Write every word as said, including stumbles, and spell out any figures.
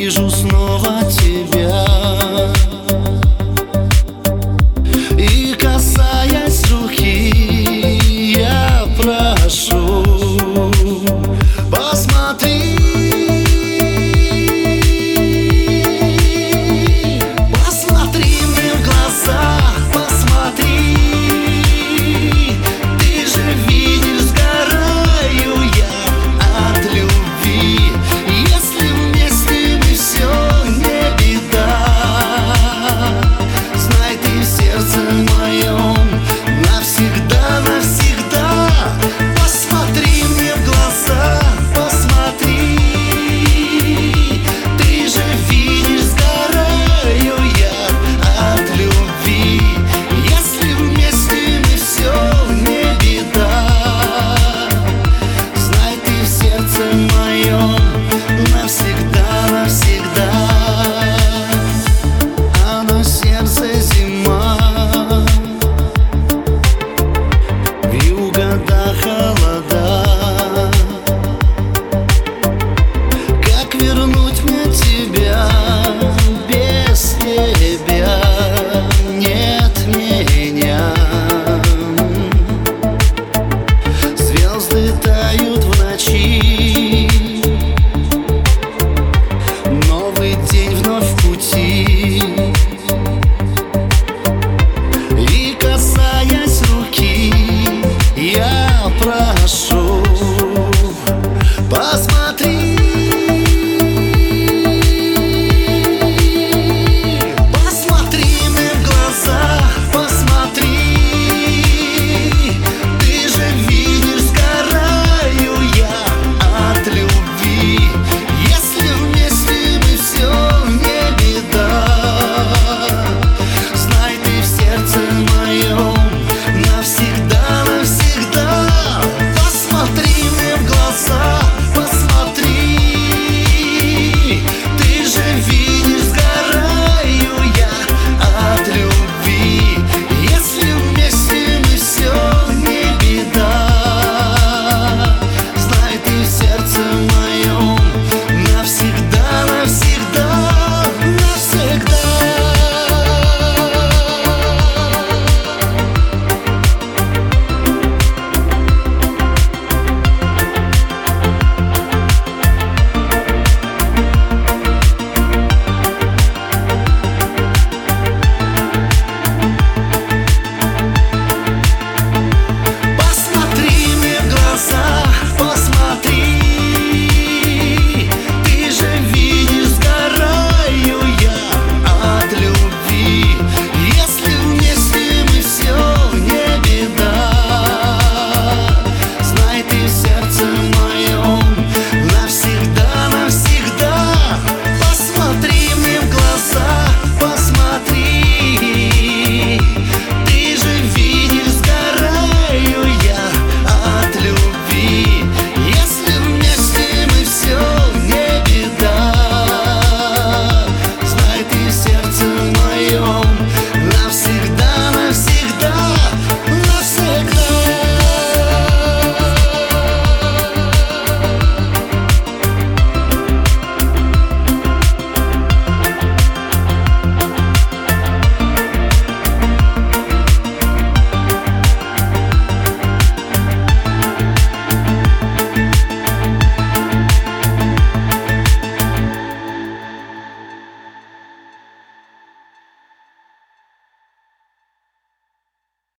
вижу снова тебя, и, касаясь руки, я прошу: посмотри, посмотри мне в глаза, посмотри. Ты же видишь, сгораю я от любви. Если вместе мы, все не беда. Знай, ты в сердце моем навсегда, навсегда. Посмотри мне в глаза, посмотри. Ты же видишь, сгораю я от любви. Если вместе мы, все не беда. Знай, ты в сердце моем навсегда, навсегда. А на сердце зима, вьюга да холода. Как вернуть